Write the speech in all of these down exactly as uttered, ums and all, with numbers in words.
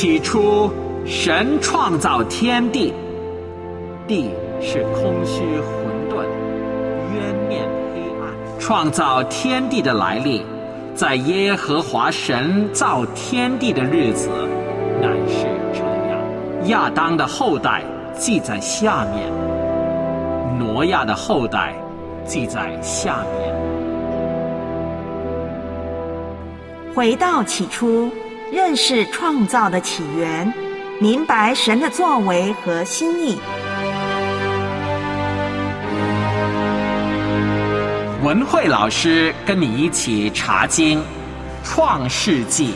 起初，神创造天地，地是空虚混沌，渊面黑暗。创造天地的来历，在耶和华神造天地的日子，乃是这样。亚当的后代记在下面，挪亚的后代记在下面。 回到起初，认识创造的起源，明白神的作为和心意。 文慧老师跟你一起查经《创世纪》。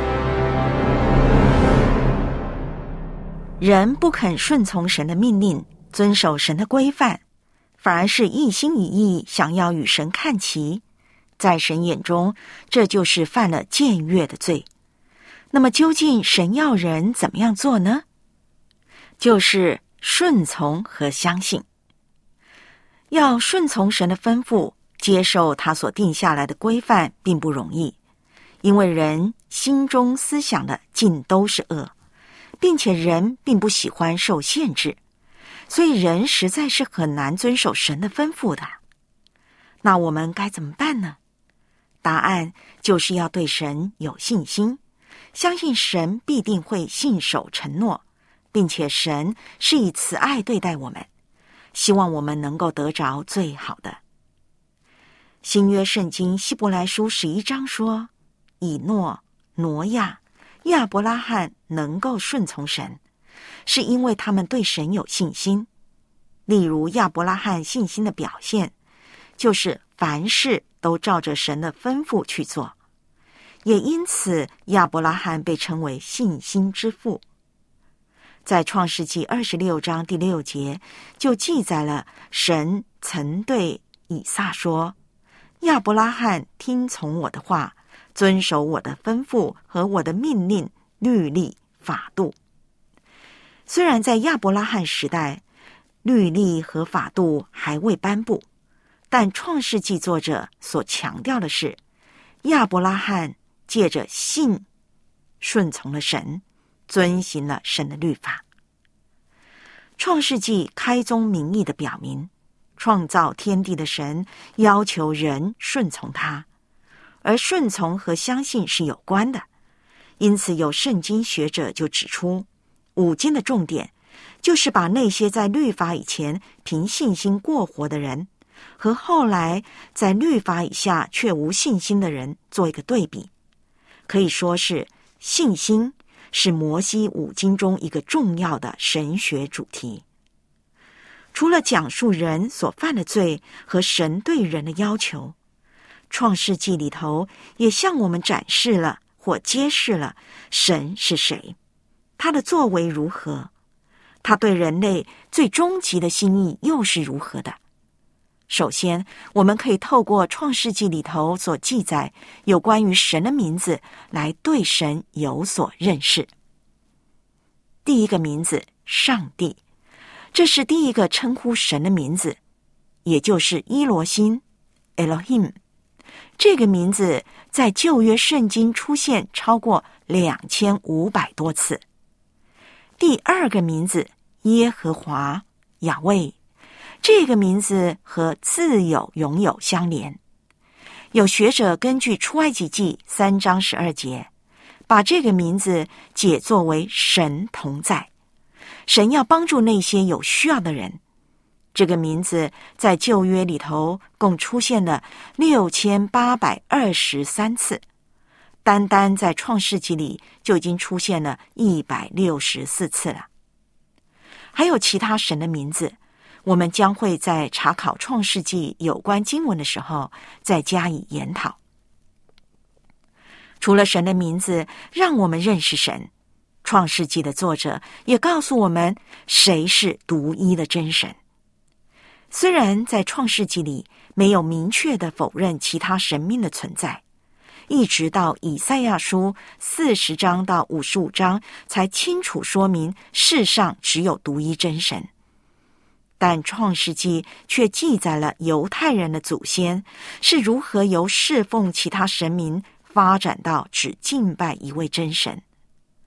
人不肯顺从神的命令，遵守神的规范，反而是一心一意想要与神看齐，在神眼中，这就是犯了僭越的罪。那么究竟神要人怎么样做呢？就是顺从和相信。要顺从神的吩咐，接受他所定下来的规范并不容易，因为人心中思想的尽都是恶，并且人并不喜欢受限制，所以人实在是很难遵守神的吩咐的。那我们该怎么办呢？答案就是要对神有信心，相信神必定会信守承诺，并且神是以慈爱对待我们，希望我们能够得着最好的。新约圣经希伯来书十一章说，以诺、挪亚、亚伯拉罕能够顺从神，是因为他们对神有信心。例如亚伯拉罕信心的表现，就是凡事都照着神的吩咐去做，也因此亚伯拉罕被称为信心之父。在创世纪二十六章第六节就记载了神曾对以撒说，亚伯拉罕听从我的话，遵守我的吩咐和我的命令、律例、法度。虽然在亚伯拉罕时代，律例和法度还未颁布，但创世纪作者所强调的是，亚伯拉罕借着信顺从了神，遵行了神的律法。创世纪开宗明义的表明，创造天地的神要求人顺从他，而顺从和相信是有关的。因此有圣经学者就指出，五经的重点就是把那些在律法以前凭信心过活的人和后来在律法以下却无信心的人做一个对比。可以说是信心是摩西五经中一个重要的神学主题。除了讲述人所犯的罪和神对人的要求，创世纪里头也向我们展示了或揭示了神是谁，他的作为如何，他对人类最终极的心意又是如何的。首先，我们可以透过创世纪里头所记载有关于神的名字来对神有所认识。第一个名字，上帝，这是第一个称呼神的名字，也就是伊罗辛 Elohim。 这个名字在旧约圣经出现超过两千五百多次。第二个名字，耶和华雅卫，这个名字和自有拥有相连。有学者根据出埃及记三章十二节，把这个名字解作为神同在，神要帮助那些有需要的人。这个名字在旧约里头共出现了六千八百二十三次，单单在创世纪里就已经出现了一百六十四次了。还有其他神的名字，我们将会在查考创世纪有关经文的时候再加以研讨。除了神的名字让我们认识神，创世纪的作者也告诉我们谁是独一的真神。虽然在创世纪里没有明确的否认其他神明的存在，一直到以赛亚书四十章到五十五章才清楚说明世上只有独一真神，但创世纪却记载了犹太人的祖先是如何由侍奉其他神明发展到只敬拜一位真神。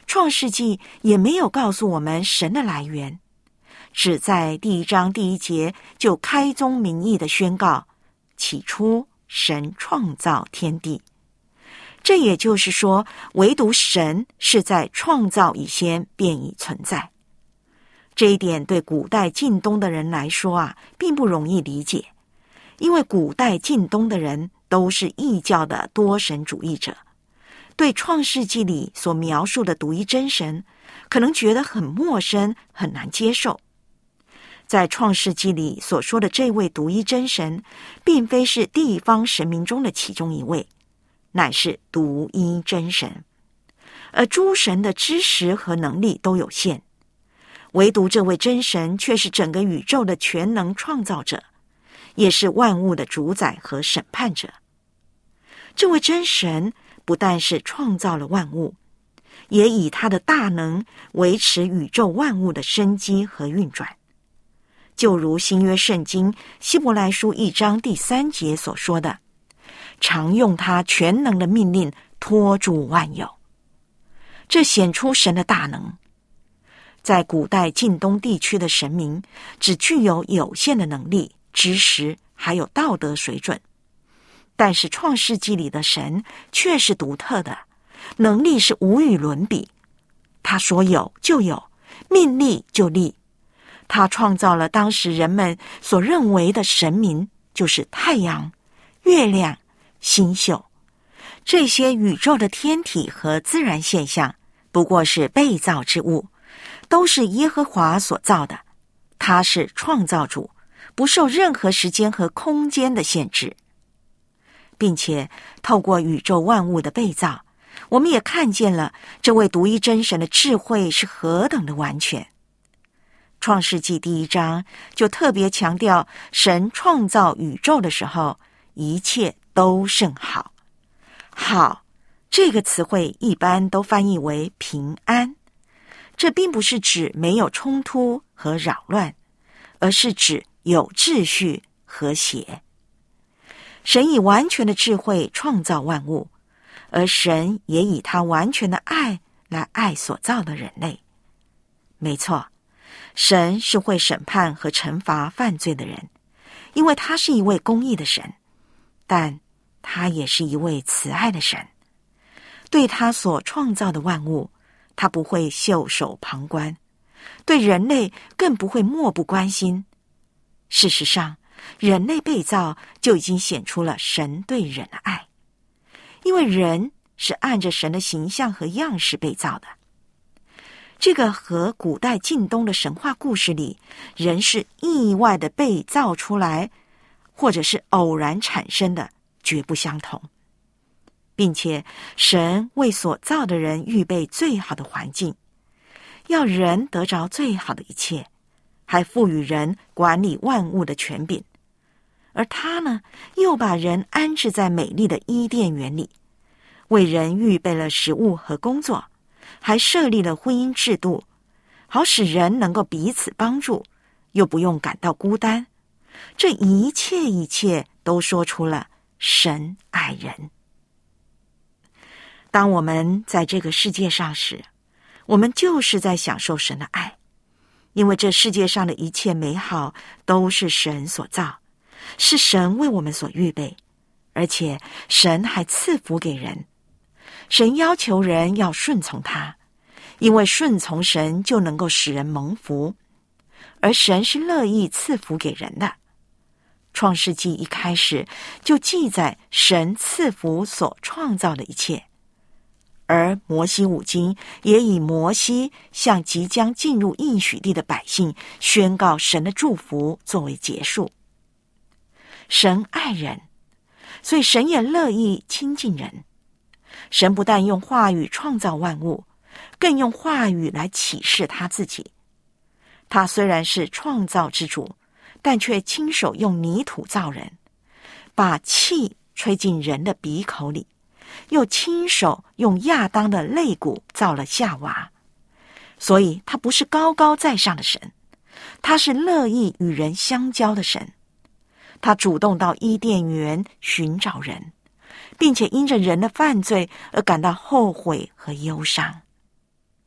创世纪也没有告诉我们神的来源，只在第一章第一节就开宗明义的宣告，起初神创造天地。这也就是说，唯独神是在创造以前便已存在。这一点对古代近东的人来说啊，并不容易理解，因为古代近东的人都是异教的多神主义者，对创世纪里所描述的独一真神可能觉得很陌生，很难接受。在创世纪里所说的这位独一真神，并非是地方神明中的其中一位，乃是独一真神。而诸神的知识和能力都有限，唯独这位真神却是整个宇宙的全能创造者，也是万物的主宰和审判者。这位真神不但是创造了万物，也以他的大能维持宇宙万物的生机和运转。就如新约圣经希伯来书一章第三节所说的，常用他全能的命令托住万有。这显出神的大能。在古代近东地区的神明只具有有限的能力、知识还有道德水准，但是创世纪里的神却是独特的，能力是无与伦比。他说有就有，命立就立。他创造了当时人们所认为的神明，就是太阳、月亮、星宿。这些宇宙的天体和自然现象不过是被造之物，都是耶和华所造的。他是创造主，不受任何时间和空间的限制，并且透过宇宙万物的被造，我们也看见了这位独一真神的智慧是何等的完全。创世纪第一章就特别强调，神创造宇宙的时候，一切都甚好。好这个词汇一般都翻译为平安，这并不是指没有冲突和扰乱，而是指有秩序、和谐。神以完全的智慧创造万物，而神也以他完全的爱来爱所造的人类。没错，神是会审判和惩罚犯罪的人，因为他是一位公义的神，但他也是一位慈爱的神。对他所创造的万物，他不会袖手旁观，对人类更不会漠不关心。事实上，人类被造就已经显出了神对人的爱，因为人是按着神的形象和样式被造的。这个和古代近东的神话故事里，人是意外的被造出来，或者是偶然产生的，绝不相同。并且神为所造的人预备最好的环境，要人得着最好的一切，还赋予人管理万物的权柄。而他呢，又把人安置在美丽的伊甸园里，为人预备了食物和工作，还设立了婚姻制度，好使人能够彼此帮助，又不用感到孤单。这一切一切都说出了神爱人。当我们在这个世界上时，我们就是在享受神的爱，因为这世界上的一切美好都是神所造，是神为我们所预备，而且神还赐福给人。神要求人要顺从他，因为顺从神就能够使人蒙福，而神是乐意赐福给人的。创世纪一开始就记载神赐福所创造的一切，而摩西五经也以摩西向即将进入应许地的百姓宣告神的祝福作为结束。神爱人，所以神也乐意亲近人。神不但用话语创造万物，更用话语来启示他自己。他虽然是创造之主，但却亲手用泥土造人，把气吹进人的鼻口里，又亲手用亚当的肋骨造了夏娃。所以他不是高高在上的神，他是乐意与人相交的神。他主动到伊甸园寻找人，并且因着人的犯罪而感到后悔和忧伤。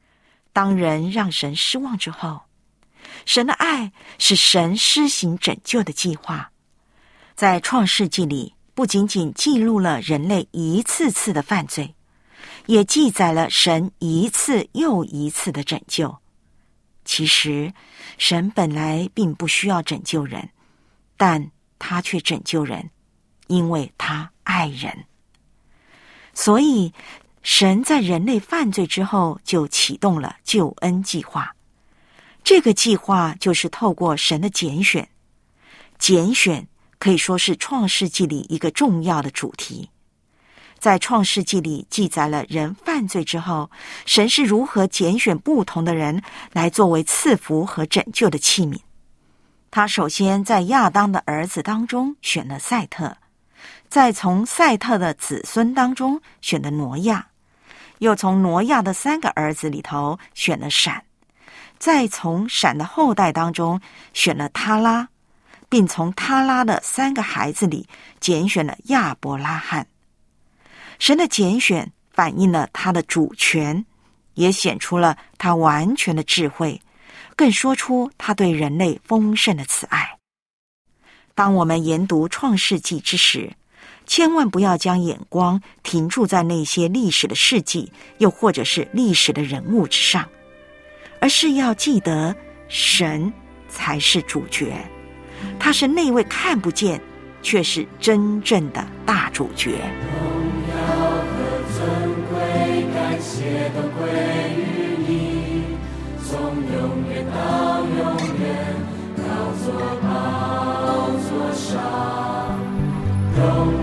当人让神失望之后，神的爱是神施行拯救的计划。在创世纪里，不仅仅记录了人类一次次的犯罪，也记载了神一次又一次的拯救。其实，神本来并不需要拯救人，但他却拯救人，因为他爱人。所以，神在人类犯罪之后就启动了救恩计划。这个计划就是透过神的拣选。拣选可以说是创世纪里一个重要的主题。在创世纪里记载了人犯罪之后，神是如何拣选不同的人来作为赐福和拯救的器皿。他首先在亚当的儿子当中选了赛特，再从赛特的子孙当中选了挪亚，又从挪亚的三个儿子里头选了闪，再从闪的后代当中选了他拉，并从他拉的三个孩子里拣选了亚伯拉罕。神的拣选反映了他的主权，也显出了他完全的智慧，更说出他对人类丰盛的慈爱。当我们研读创世纪之时，千万不要将眼光停驻在那些历史的事迹，又或者是历史的人物之上，而是要记得神才是主角，他是那位看不见却是真正的大主角。 荣耀和尊贵感谢都归于你，从永远到永远，宝座宝座上荣